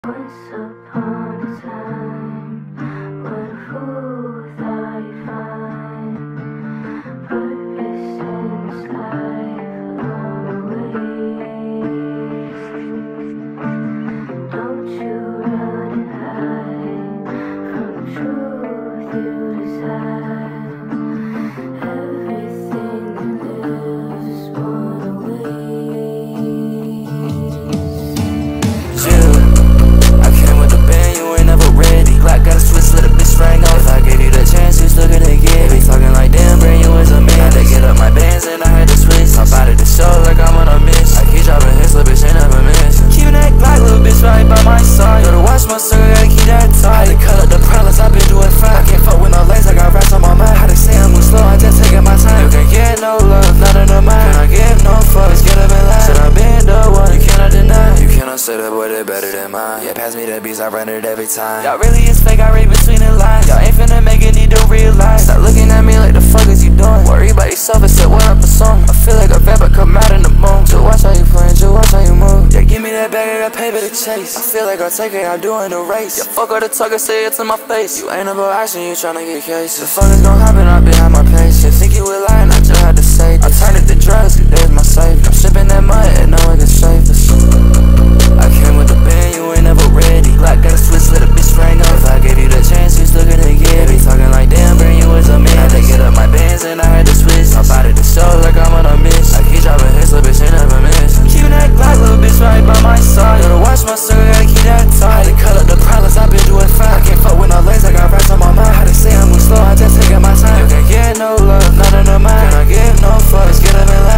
Once upon a time, what a fool thought you'd find purpose in this life along the way. Don't you run and hide from the truth you desire. Everything that lives is born away. Glock got a switch, let a bitch sprang off. If I gave you the chance, you still gonna get. They talking like damn, brain, you was a man. Had to get up my bands and I had to switch. Hop out of the show like I'm on a miss. I keep dropping hits, little bitch ain't never miss. Keeping that Glock, little bitch right by my side. Gotta watch my circle, gotta keep that tight. Had to cut up the problems, I been doing fine. I can't fuck with no lanes, I got rats on my mind. How they say I move slow, I just taking my time. You can get no love, none of the mine. Can I give no fucks, get up and lie. Said I've been the one, you cannot deny. You cannot say that boy, they better than mine. Yeah, pass me that beats, I run it every time. Y'all really is fake, I read between the lines. Y'all ain't finna make it, need to realize. Stop looking at me like the fuck is you doing? Worry about yourself and say what up a song. I feel like a vamp, come out in the moon. Just watch how you playing, just watch how you move. Yeah, give me that bag, I got paper to chase. I feel like I'll take it, I'm doing the race. Yeah, fuck all the talk, I say it to my face. You ain't about action, you tryna get case. The fuck is gon' happen, I'm behind my pace. You think you would lie and I just had to say this. I turned it to drugs, cause there's my safe. I'm sipping that mud and no one can save this. I came with the band, you ain't never ready. Glock got a switch, let a bitch sprang off. If I gave you the chance, you still gonna get. They talking like damn, brain, you was a man. Had to get up my bands and I had to switch. Hop out of the show like I'm on a miss. I keep dropping hits, little bitch ain't never miss. Keeping that Glock, little bitch right by my side. Gotta watch my circle, gotta keep that tight. Had to cut up the problems, I been doing fine. I can't fuck with no lanes, I got rats on my mind. How they say I move slow, I just taking my time. You can get no love, none of the mine. Can I give no fucks, get up and lie.